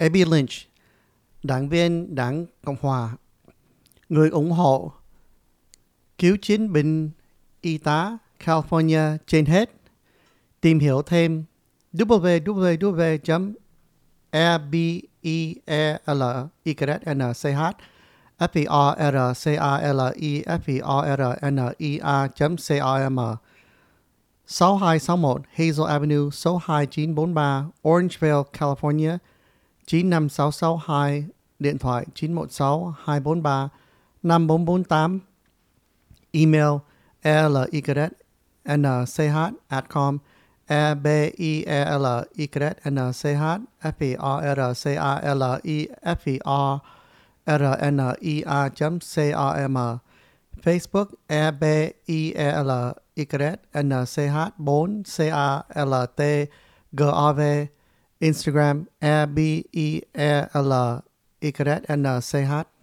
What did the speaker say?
Abby Lynch, đảng viên Đảng Cộng Hòa, người ủng hộ cứu chiến binh y tá California trên hết. Tìm hiểu thêm www.abelfrcalefrcalefrner.com 6261 Hazel Avenue, số 2943 Orangevale, California 95662, điện thoại 916-243-5448, email lebelnch@com, abelnchfrcalefrner.com, Facebook abelnch4caltgov, Instagram abelnch.